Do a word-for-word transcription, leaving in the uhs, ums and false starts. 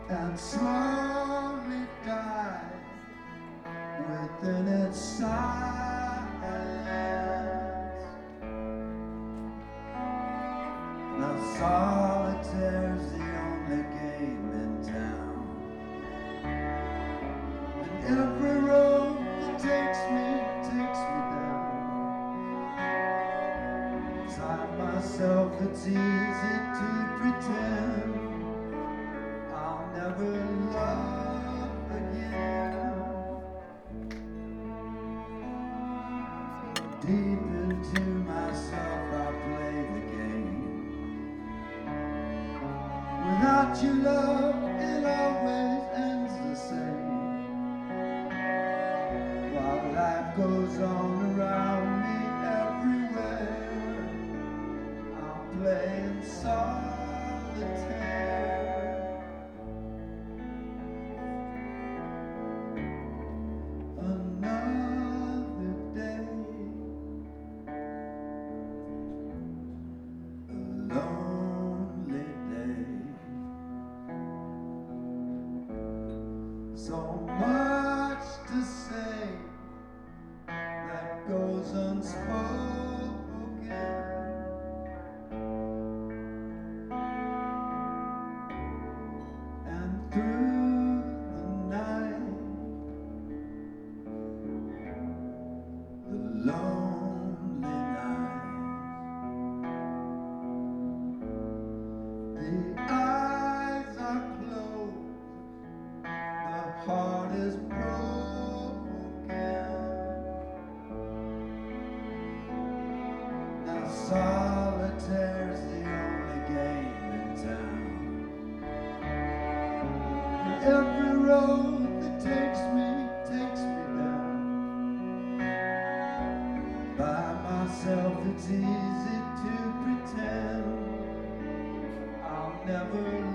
and slowly die within its silence. Now solitaire's the only game in town, and every road that takes me, takes me down. Inside myself it's easy to pretend I'll never love again. Deep into myself I play the game. Without your love it always ends the same. While life goes on around me everywhere, I'm playing solitaire. Another day, a lonely day. So much to say that goes unspoken, and through the night the lonely night, the eyes are closed, the heart is broken. Now solitaire's the only game in town, and every road that takes me, takes me down. By myself it's easy to pretend I'll never